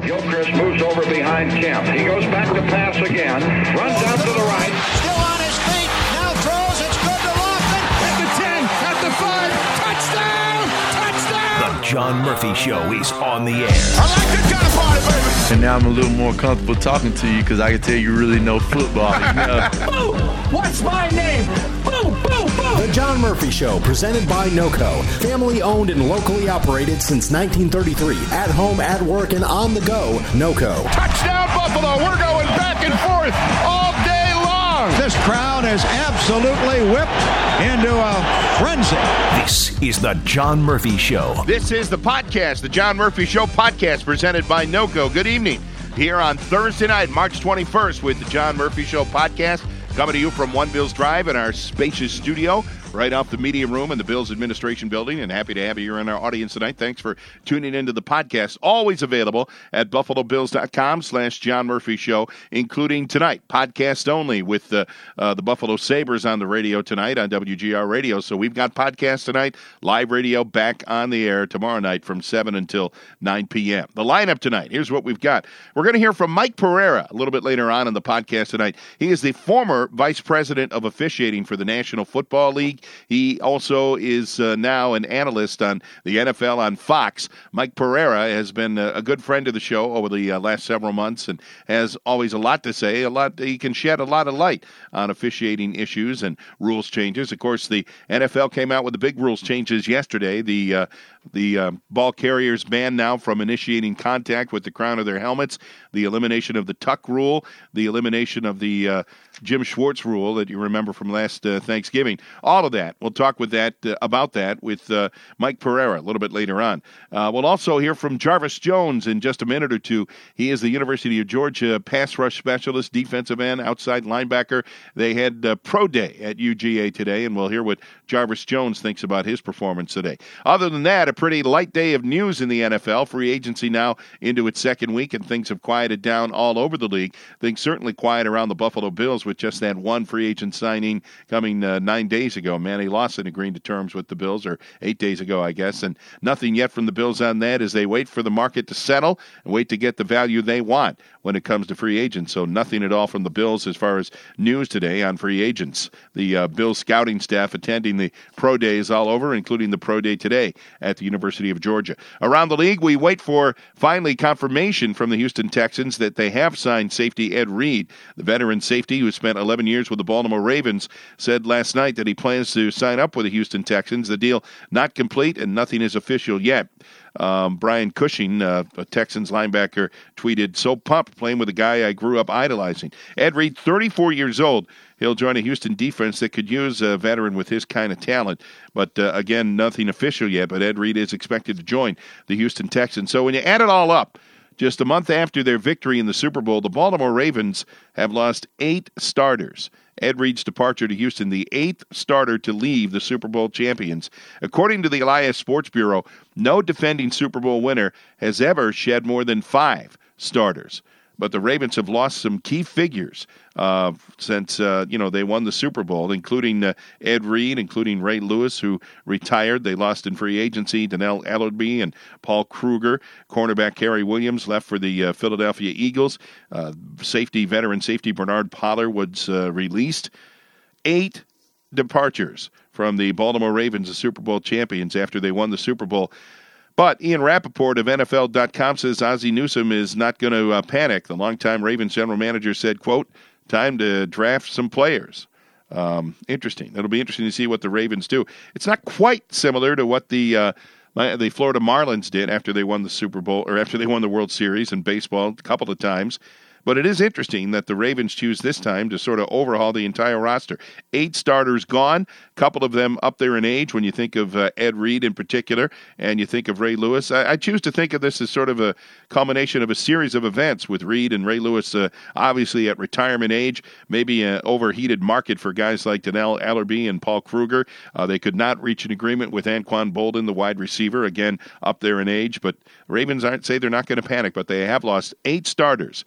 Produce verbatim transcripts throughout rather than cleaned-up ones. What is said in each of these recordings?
Gilchrist moves over behind Kemp. He goes back to pass again. Runs out to the right. Still on his feet. Now throws. It's good to Lofton. At the ten. At the five. Touchdown. Touchdown. The John Murphy Show is on the air. I like this kind of party, baby. And now I'm a little more comfortable talking to you because I can tell you really know football. You know? Boo! What's my name? Boo! Boo! Boo! The John Murphy Show, presented by NOCO. Family owned and locally operated since nineteen thirty-three. At home, at work, and on the go. NOCO. Touchdown, Buffalo. We're going back and forth all day long. This crowd is absolutely whipped into a frenzy. This is the John Murphy Show. This is the podcast, the John Murphy Show podcast, presented by NOCO. Good evening. Here on Thursday night, March twenty-first, with the John Murphy Show podcast, coming to you from One Bills Drive in our spacious studio, right off the media room in the Bills Administration Building, and happy to have you here in our audience tonight. Thanks for tuning into the podcast. Always available at buffalo bills dot com slash John Murphy Show, including tonight, podcast only with the, uh, the Buffalo Sabres on the radio tonight on W G R Radio. So we've got podcasts tonight, live radio back on the air tomorrow night from seven until nine p.m. The lineup tonight, here's what we've got. We're going to hear from Mike Pereira a little bit later on in the podcast tonight. He is the former Vice President of Officiating for the National Football League. He also is uh, now an analyst on the N F L on Fox. Mike Pereira has been a, a good friend of the show over the uh, last several months and has always a lot to say. A lot he can shed a lot of light on officiating issues and rules changes. Of course, the N F L came out with the big rules changes yesterday. The uh, the uh, ball carriers banned now from initiating contact with the crown of their helmets. The elimination of the tuck rule. The elimination of the uh, Jim Schwartz rule that you remember from last uh, Thanksgiving. All of that. We'll talk with that uh, about that with uh, Mike Pereira a little bit later on. Uh, we'll also hear from Jarvis Jones in just a minute or two. He is the University of Georgia pass rush specialist, defensive end, outside linebacker. They had uh, pro day at U G A today, and we'll hear what Jarvis Jones thinks about his performance today. Other than that, a pretty light day of news in the N F L. Free agency now into its second week, and things have quieted down all over the league. Things certainly quiet around the Buffalo Bills with just that one free agent signing coming uh, nine days ago. Manny Lawson agreeing to terms with the Bills, or eight days ago, I guess, and nothing yet from the Bills on that as they wait for the market to settle and wait to get the value they want when it comes to free agents. So nothing at all from the Bills as far as news today on free agents. The uh, Bills scouting staff attending the pro days all over, including the pro day today at the University of Georgia. Around the league, we wait for finally confirmation from the Houston Texans that they have signed safety Ed Reed. The veteran safety who spent eleven years with the Baltimore Ravens said last night that he plans to sign up with the Houston Texans. The deal not complete and nothing is official yet. Um, Brian Cushing, uh, a Texans linebacker, tweeted, "So pumped playing with a guy I grew up idolizing." Ed Reed, thirty-four years old. He'll join a Houston defense that could use a veteran with his kind of talent. But, uh, again, nothing official yet. But Ed Reed is expected to join the Houston Texans. So when you add it all up, just a month after their victory in the Super Bowl, the Baltimore Ravens have lost eight starters. Ed Reed's departure to Houston, the eighth starter to leave the Super Bowl champions. According to the Elias Sports Bureau, no defending Super Bowl winner has ever shed more than five starters. But the Ravens have lost some key figures uh, since, uh, you know, they won the Super Bowl, including uh, Ed Reed, including Ray Lewis, who retired. They lost in free agency. Donnell Ellerbe and Paul Kruger. Cornerback Kerry Williams left for the uh, Philadelphia Eagles. Uh, safety, veteran safety Bernard Pollard was uh, released. Eight departures from the Baltimore Ravens, the Super Bowl champions, after they won the Super Bowl. But Ian Rappaport of N F L dot com says Ozzie Newsome is not going to uh, panic. The longtime Ravens general manager said, quote, "Time to draft some players." Um, interesting. It'll be interesting to see what the Ravens do. It's not quite similar to what the uh, the Florida Marlins did after they won the Super Bowl, or after they won the World Series in baseball a couple of times. But it is interesting that the Ravens choose this time to sort of overhaul the entire roster. Eight starters gone, a couple of them up there in age when you think of uh, Ed Reed in particular, and you think of Ray Lewis. I, I choose to think of this as sort of a culmination of a series of events with Reed and Ray Lewis uh, obviously at retirement age, maybe an overheated market for guys like Donnell Ellerbe and Paul Kruger. Uh, they could not reach an agreement with Anquan Boldin, the wide receiver, again up there in age. But Ravens aren't say they're not going to panic, but they have lost eight starters from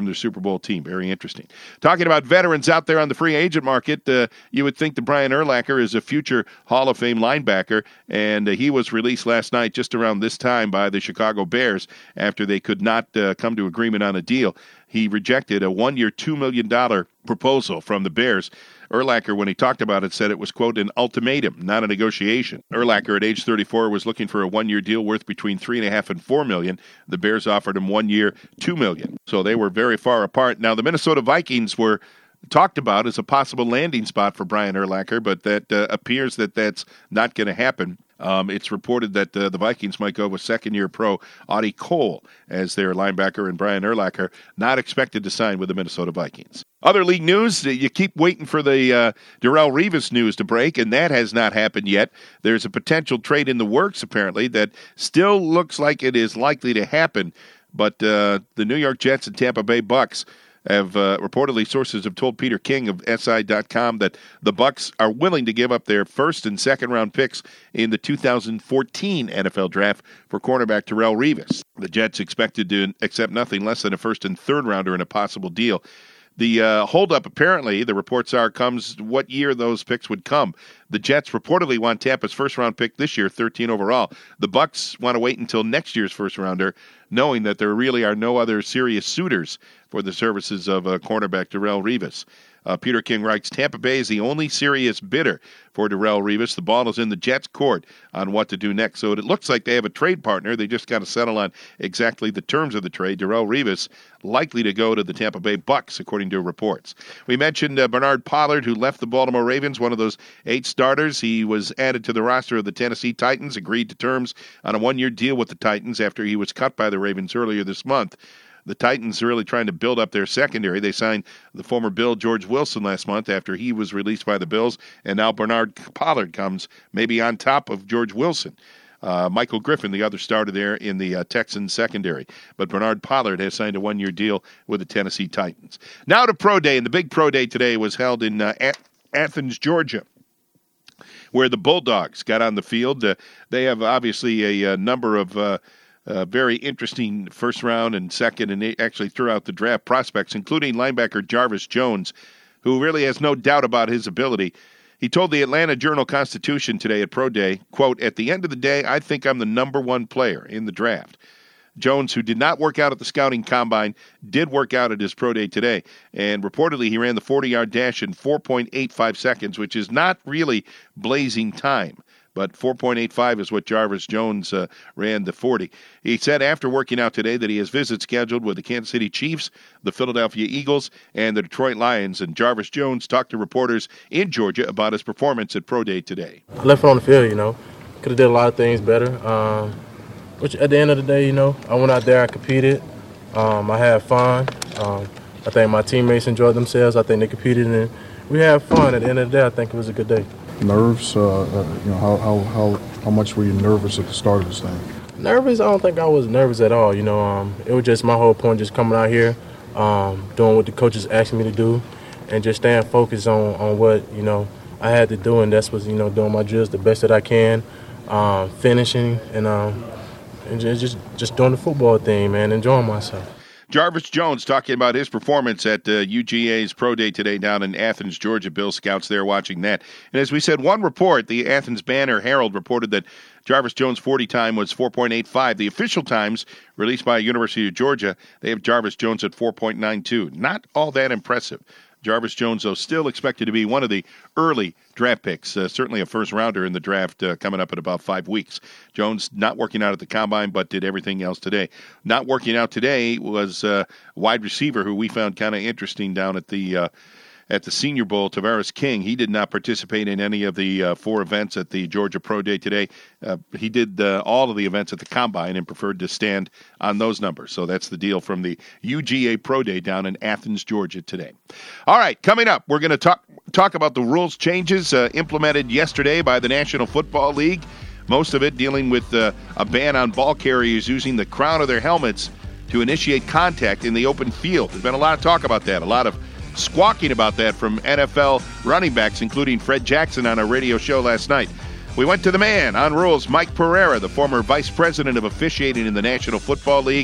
their Super Bowl team. Very interesting. Talking about veterans out there on the free agent market, uh, you would think that Brian Urlacher is a future Hall of Fame linebacker, and uh, he was released last night just around this time by the Chicago Bears after they could not uh, come to agreement on a deal. He rejected a one-year, two million dollars proposal from the Bears. Urlacher, when he talked about it, said it was, quote, an ultimatum, not a negotiation. Urlacher, at age thirty-four, was looking for a one-year deal worth between three and a half and four million dollars. The Bears offered him one year, two million dollars. So they were very far apart. Now, the Minnesota Vikings were talked about as a possible landing spot for Brian Urlacher, but that uh, appears that that's not going to happen. Um, it's reported that uh, the Vikings might go with second-year pro Audie Cole as their linebacker, and Brian Urlacher not expected to sign with the Minnesota Vikings. Other league news, you keep waiting for the uh, Darrelle Revis news to break, and that has not happened yet. There's a potential trade in the works, apparently, that still looks like it is likely to happen, but uh, the New York Jets and Tampa Bay Bucks have uh, reportedly, sources have told Peter King of S I dot com that the Bucks are willing to give up their first and second round picks in the two thousand fourteen N F L draft for cornerback Darrelle Revis. The Jets expected to accept nothing less than a first and third rounder in a possible deal. The uh, holdup, apparently, the reports are, comes what year those picks would come. The Jets reportedly want Tampa's first-round pick this year, thirteen overall. The Bucks want to wait until next year's first-rounder, knowing that there really are no other serious suitors for the services of uh, cornerback Darrelle Revis. Uh, Peter King writes, Tampa Bay is the only serious bidder for Darrelle Revis. The ball is in the Jets' court on what to do next. So it looks like they have a trade partner. They just got to settle on exactly the terms of the trade. Darrelle Revis likely to go to the Tampa Bay Bucks, according to reports. We mentioned uh, Bernard Pollard, who left the Baltimore Ravens, one of those eight starters. He was added to the roster of the Tennessee Titans, agreed to terms on a one-year deal with the Titans after he was cut by the Ravens earlier this month. The Titans are really trying to build up their secondary. They signed the former Bill George Wilson last month after he was released by the Bills, and now Bernard Pollard comes maybe on top of George Wilson. Uh, Michael Griffin, the other starter there in the uh, Texans secondary. But Bernard Pollard has signed a one-year deal with the Tennessee Titans. Now to Pro Day, and the big Pro Day today was held in uh, A- Athens, Georgia, where the Bulldogs got on the field. Uh, they have obviously a, a number of uh, Uh, very interesting first round and second and actually throughout the draft prospects, including linebacker Jarvis Jones, who really has no doubt about his ability. He told the Atlanta Journal-Constitution today at Pro Day, quote, at the end of the day, I think I'm the number one player in the draft. Jones, who did not work out at the scouting combine, did work out at his Pro Day today. And reportedly, he ran the forty-yard dash in four point eight five seconds, which is not really blazing time. But four point eight five is what Jarvis Jones uh, ran the forty. He said after working out today that he has visits scheduled with the Kansas City Chiefs, the Philadelphia Eagles, and the Detroit Lions. And Jarvis Jones talked to reporters in Georgia about his performance at Pro Day today. I left it on the field, you know. Could have did a lot of things better. Um, which at the end of the day, you know, I went out there, I competed. Um, I had fun. Um, I think my teammates enjoyed themselves. I think they competed, and we had fun. At the end of the day, I think it was a good day. Nerves, uh, uh, you know, how, how how how much were you nervous at the start of this thing? Nervous? I don't think I was nervous at all. You know, um, it was just my whole point, just coming out here, um, doing what the coaches asked me to do, and just staying focused on, on what you know I had to do, and that's was you know doing my drills the best that I can, um, finishing, and um, and just just doing the football thing, man, enjoying myself. Jarvis Jones talking about his performance at uh, U G A's Pro Day today down in Athens, Georgia. Bill Scouts there watching that. And as we said, one report, the Athens Banner Herald reported that Jarvis Jones' forty time was four point eight five. The official times released by University of Georgia, they have Jarvis Jones at four point nine two. Not all that impressive. Jarvis Jones, though, still expected to be one of the early draft picks, uh, certainly a first-rounder in the draft uh, coming up in about five weeks. Jones not working out at the combine, but did everything else today. Not working out today was a uh, wide receiver who we found kind of interesting down at the uh, at the Senior Bowl, Tavares King. He did not participate in any of the uh, four events at the Georgia Pro Day today. Uh, he did uh, all of the events at the Combine and preferred to stand on those numbers. So that's the deal from the U G A Pro Day down in Athens, Georgia today. All right, coming up, we're going to talk talk about the rules changes uh, implemented yesterday by the National Football League. Most of it dealing with uh, a ban on ball carriers using the crown of their helmets to initiate contact in the open field. There's been a lot of talk about that, a lot of squawking about that from N F L running backs, including Fred Jackson on a radio show last night. We went to the man on rules, Mike Pereira, the former vice president of officiating in the National Football League.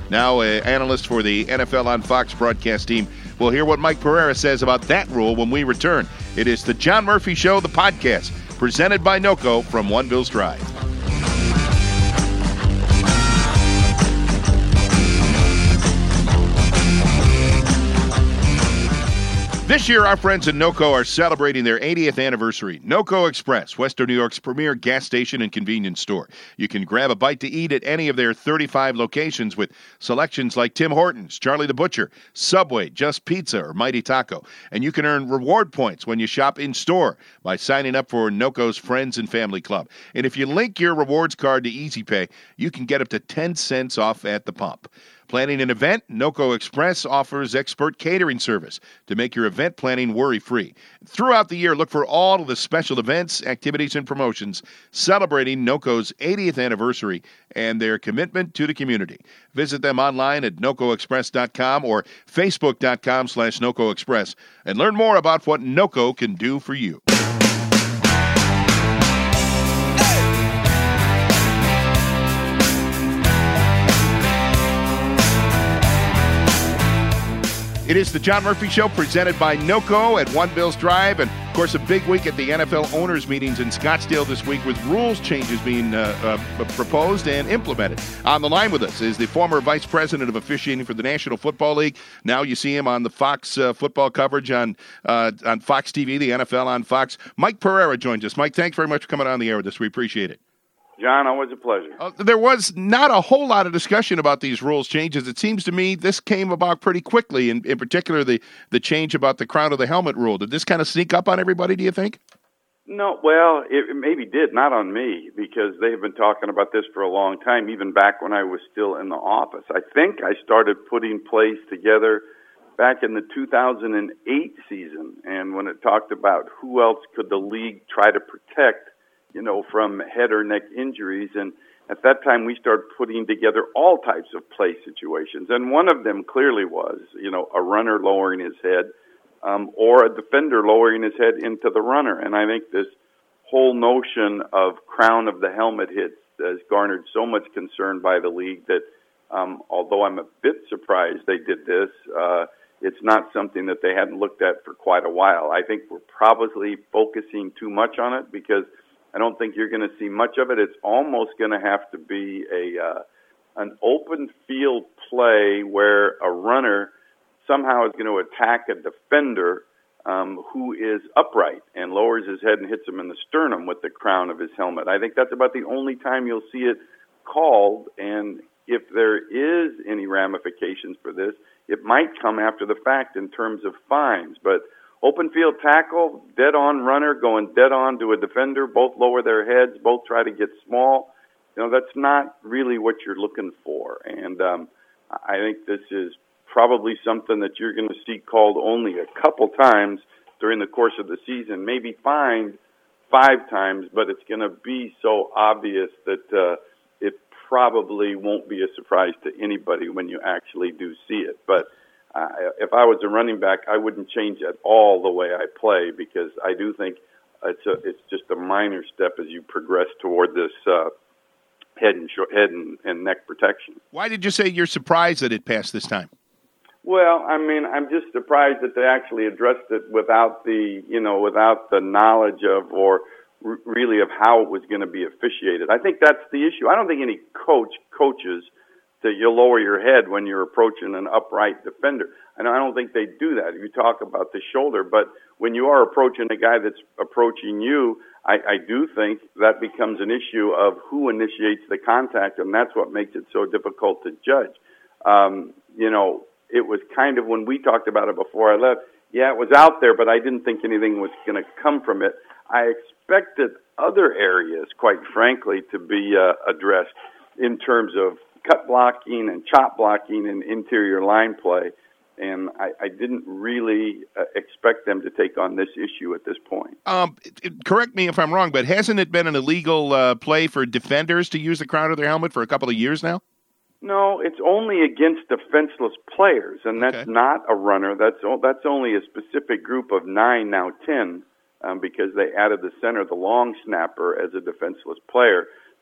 now an analyst for the N F L on Fox broadcast team. We'll hear what Mike Pereira says about that rule when we return. It is the John Murphy Show, the podcast, presented by NOCO from One Bills Drive. This year, our friends at NOCO are celebrating their eightieth anniversary. NOCO Express, Western New York's premier gas station and convenience store. You can grab a bite to eat at any of their thirty-five locations with selections like Tim Hortons, Charlie the Butcher, Subway, Just Pizza, or Mighty Taco. And you can earn reward points when you shop in-store by signing up for NOCO's Friends and Family Club. And if you link your rewards card to Easy Pay, you can get up to ten cents off at the pump. Planning an event? NOCO Express offers expert catering service to make your event planning worry-free. Throughout the year, look for all of the special events, activities, and promotions celebrating NOCO's eightieth anniversary and their commitment to the community. Visit them online at noco express dot com or facebook dot com slash noco express and learn more about what NOCO can do for you. It is the John Murphy Show presented by NOCO at One Bills Drive. And, of course, a big week at the N F L owners' meetings in Scottsdale this week with rules changes being uh, uh, proposed and implemented. On the line with us is the former vice president of officiating for the National Football League. Now you see him on the Fox uh, football coverage on, uh, on Fox T V, the N F L on Fox. Mike Pereira joins us. Mike, thanks very much for coming on the air with us. We appreciate it. John, always a pleasure. Uh, there was not a whole lot of discussion about these rules changes. It seems to me this came about pretty quickly, in, in particular the, the change about the crown of the helmet rule. Did this kind of sneak up on everybody, do you think? No, well, it, it maybe did, not on me, because they have been talking about this for a long time, even back when I was still in the office. I think I started putting plays together back in the two thousand eight season, and when it talked about who else could the league try to protect, you know, from head or neck injuries. And at that time, we started putting together all types of play situations. And one of them clearly was, you know, a runner lowering his head um, or a defender lowering his head into the runner. And I think this whole notion of crown of the helmet hits has garnered so much concern by the league that um, although I'm a bit surprised they did this, uh, it's not something that they hadn't looked at for quite a while. I think we're probably focusing too much on it because I don't think you're going to see much of it. It's almost going to have to be a uh, an open field play where a runner somehow is going to attack a defender um, who is upright and lowers his head and hits him in the sternum with the crown of his helmet. I think that's about the only time you'll see it called, and if there is any ramifications for this, it might come after the fact in terms of fines, but open field tackle, dead-on runner going dead-on to a defender, both lower their heads, both try to get small. You know, that's not really what you're looking for. And um, I think this is probably something that you're going to see called only a couple times during the course of the season, maybe fined five times, but it's going to be so obvious that uh, it probably won't be a surprise to anybody when you actually do see it. But Uh, if I was a running back, I wouldn't change at all the way I play because I do think it's a, it's just a minor step as you progress toward this uh, head and sh- head and, and neck protection. Why did you say you're surprised that it passed this time? Well, I mean, I'm just surprised that they actually addressed it without the you know without the knowledge of or r- really of how it was going to be officiated. I think that's the issue. I don't think any coach coaches that you lower your head when you're approaching an upright defender. And I don't think they do that. You talk about the shoulder, but when you are approaching a guy that's approaching you, I, I do think that becomes an issue of who initiates the contact, and that's what makes it so difficult to judge. Um, you know, it was kind of when we talked about it before I left, yeah, it was out there, but I didn't think anything was going to come from it. I expected other areas, quite frankly, to be uh, addressed in terms of cut blocking and chop blocking and interior line play, and I, I didn't really uh, expect them to take on this issue at this point. Um, it, it, correct me if I'm wrong, but hasn't it been an illegal uh, play for defenders to use the crown of their helmet for a couple of years now? No, it's only against defenseless players, and that's okay. Not a runner. That's that's only a specific group of nine, now ten, um, because they added the center, the long snapper, as a defenseless player.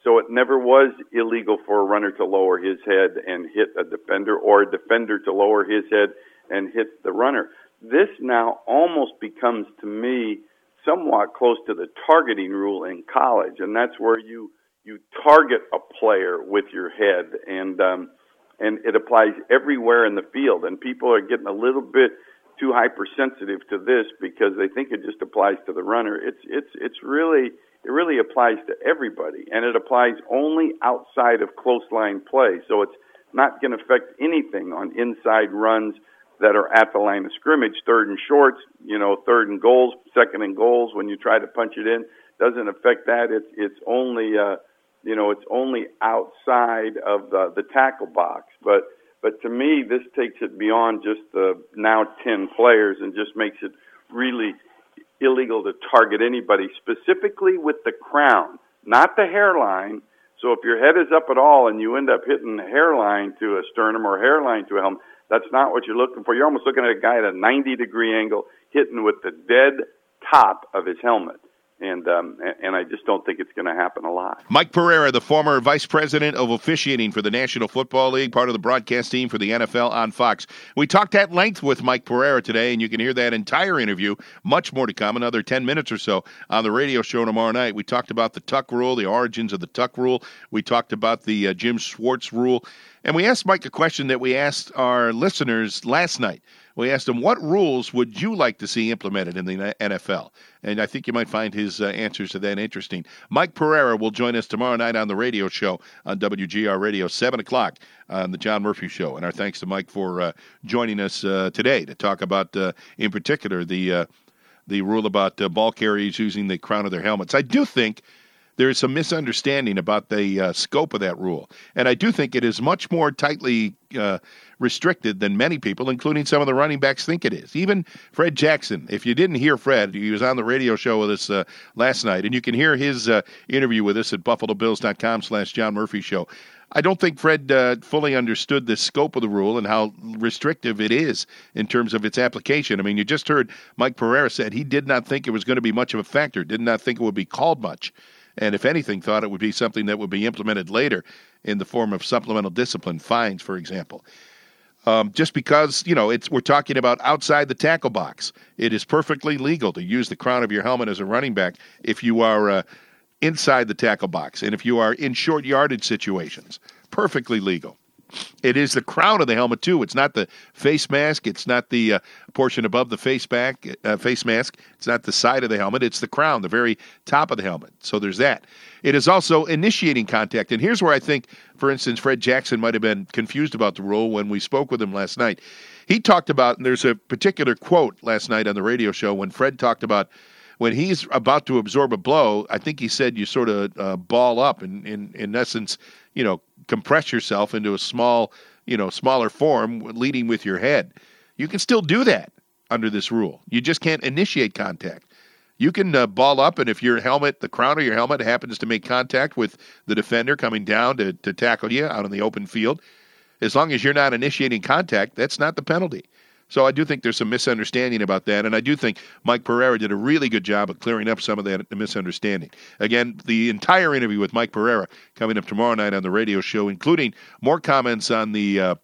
So it never was illegal for a runner to lower his head and hit a defender, or a defender to lower his head and hit the runner. This now almost becomes, to me, somewhat close to the targeting rule in college, and that's where you you target a player with your head, and um, and it applies everywhere in the field. And people are getting a little bit too hypersensitive to this because they think it just applies to the runner. It's it's it's really it really applies to everybody, and it applies only outside of close line play. So it's not going to affect anything on inside runs that are at the line of scrimmage, third and shorts, you know, third and goals, second and goals. When you try to punch it in, doesn't affect that. It's it's only uh, you know it's only outside of the, the tackle box. But but to me, this takes it beyond just the now ten players and just makes it really illegal to target anybody, specifically with the crown, not the hairline. So if your head is up at all and you end up hitting the hairline to a sternum or hairline to a helmet, that's not what you're looking for. You're almost looking at a guy at a ninety-degree angle hitting with the dead top of his helmet. And um, and I just don't think it's going to happen a lot. Mike Pereira, the former vice president of officiating for the National Football League, part of the broadcast team for the N F L on Fox. We talked at length with Mike Pereira today, and you can hear that entire interview, much more to come, another ten minutes or so on the radio show tomorrow night. We talked about the Tuck rule, the origins of the Tuck rule. We talked about the uh, Jim Schwartz rule. And we asked Mike a question that we asked our listeners last night. We asked him, what rules would you like to see implemented in the N F L? And I think you might find his uh, answers to that interesting. Mike Pereira will join us tomorrow night on the radio show on W G R Radio, seven o'clock on the John Murphy Show. And our thanks to Mike for uh, joining us uh, today to talk about, uh, in particular, the, uh, the rule about uh, ball carriers using the crown of their helmets. I do think there is some misunderstanding about the uh, scope of that rule. And I do think it is much more tightly uh, restricted than many people, including some of the running backs, think it is. Even Fred Jackson, if you didn't hear Fred, he was on the radio show with us uh, last night, and you can hear his uh, interview with us at buffalo bills dot com slash John Murphy Show. I don't think Fred uh, fully understood the scope of the rule and how restrictive it is in terms of its application. I mean, you just heard Mike Pereira said he did not think it was going to be much of a factor, did not think it would be called much. And if anything, thought it would be something that would be implemented later in the form of supplemental discipline, fines, for example. Um, just because, you know, it's we're talking about outside the tackle box. It is perfectly legal to use the crown of your helmet as a running back if you are uh, inside the tackle box and if you are in short yardage situations. Perfectly legal. It is the crown of the helmet, too. It's not the face mask. It's not the uh, portion above the face back, uh, face mask. It's not the side of the helmet. It's the crown, the very top of the helmet. So there's that. It is also initiating contact. And here's where I think, for instance, Fred Jackson might have been confused about the rule when we spoke with him last night. He talked about, and there's a particular quote last night on the radio show when Fred talked about when he's about to absorb a blow, I think he said you sort of uh, ball up and, in, in essence, you know, compress yourself into a small, you know, smaller form leading with your head. You can still do that under this rule. You just can't initiate contact. You can uh, ball up, and if your helmet, the crown of your helmet happens to make contact with the defender coming down to, to tackle you out on the open field, as long as you're not initiating contact, that's not the penalty. So I do think there's some misunderstanding about that, and I do think Mike Pereira did a really good job of clearing up some of that misunderstanding. Again, the entire interview with Mike Pereira coming up tomorrow night on the radio show, including more comments on the uh,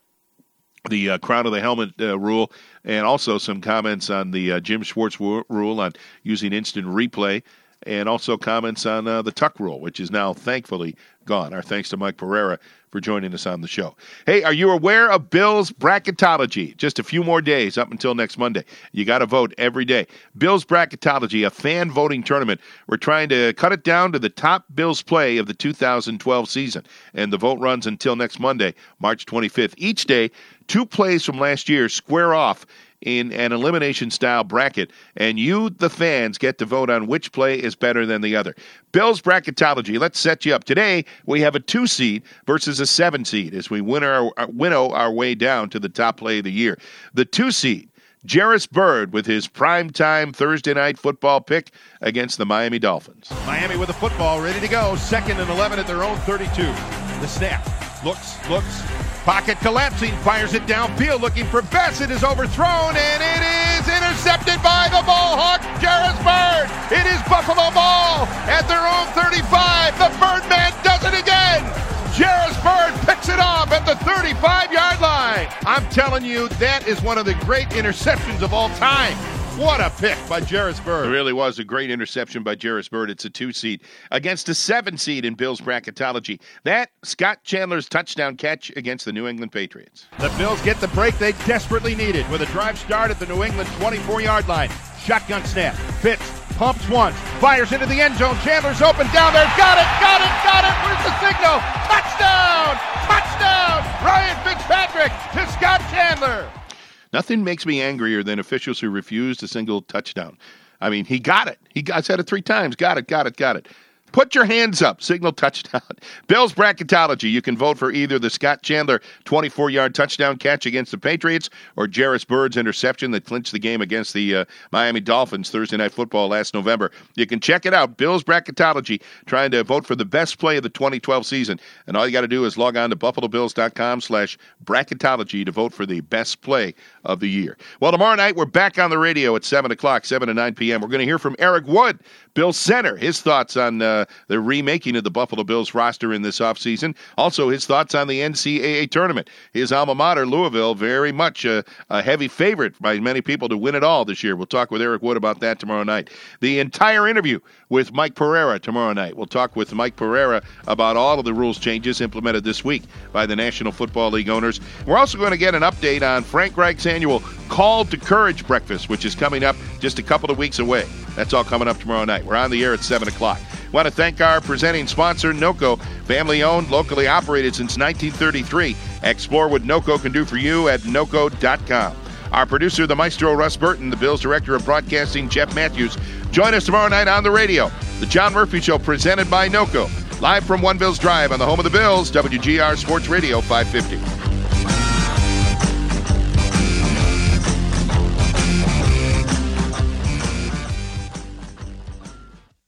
the uh, crown of the helmet uh, rule, and also some comments on the uh, Jim Schwartz w- rule on using instant replay, and also comments on uh, the Tuck rule, which is now thankfully gone. Our thanks to Mike Pereira for joining us on the show. Hey, are you aware of Bills Bracketology? Just a few more days up until next Monday. You got to vote every day. Bills Bracketology, a fan voting tournament. We're trying to cut it down to the top Bills play of the two thousand twelve season. And the vote runs until next Monday, March twenty-fifth. Each day, two plays from last year square off in an elimination-style bracket, and you, the fans, get to vote on which play is better than the other. Bills Bracketology, let's set you up. Today, we have a two-seed versus a seven-seed as we win our, winnow our way down to the top play of the year. The two-seed, Jarris Byrd with his primetime Thursday night football pick against the Miami Dolphins. Miami with the football, ready to go. Second and eleven at their own thirty-two. The snap. Looks, looks. Pocket collapsing, fires it downfield, looking for Bess. It is overthrown, and it is intercepted by the ball hawk, Jairus Byrd. It is Buffalo ball at their own thirty-five. The Birdman does it again. Jairus Byrd picks it off at the thirty-five-yard line. I'm telling you, that is one of the great interceptions of all time. What a pick by Jairus Byrd. It really was a great interception by Jairus Byrd. It's a two-seed against a seven-seed in Bills bracketology. That, Scott Chandler's touchdown catch against the New England Patriots. The Bills get the break they desperately needed with a drive start at the New England twenty-four-yard line. Shotgun snap. Fitz pumps once, fires into the end zone. Chandler's open down there. Got it, got it, got it. Where's the signal? Touchdown! Touchdown! Ryan Fitzpatrick to Scott Chandler. Nothing makes me angrier than officials who refuse a single touchdown. I mean, he got it. He got, I said it three times. Got it, got it, got it. Put your hands up. Signal touchdown. Bills bracketology. You can vote for either the Scott Chandler twenty-four-yard touchdown catch against the Patriots or Jairus Byrd's interception that clinched the game against the uh, Miami Dolphins Thursday Night Football last November. You can check it out. Bills bracketology, trying to vote for the best play of the twenty twelve season. And all you got to do is log on to buffalo bills dot com slash bracketology to vote for the best play of the year. Well, tomorrow night we're back on the radio at seven o'clock, seven to nine p.m. We're going to hear from Eric Wood, Bills center, his thoughts on uh, the remaking of the Buffalo Bills roster in this offseason. Also, his thoughts on the N C double A tournament. His alma mater, Louisville, very much a, a heavy favorite by many people to win it all this year. We'll talk with Eric Wood about that tomorrow night. The entire interview with Mike Pereira tomorrow night. We'll talk with Mike Pereira about all of the rules changes implemented this week by the National Football League owners. We're also going to get an update on Frank Reich's annual Call to Courage breakfast, which is coming up just a couple of weeks away. That's all coming up tomorrow night. We're on the air at seven o'clock. I want to thank our presenting sponsor, NOCO, family-owned, locally operated since nineteen thirty-three. Explore what NOCO can do for you at noco dot com. Our producer, the maestro, Russ Burton, the Bills director of broadcasting, Jeff Matthews. Join us tomorrow night on the radio. The John Murphy Show, presented by NOCO. Live from One Bills Drive on the home of the Bills, W G R Sports Radio five fifty.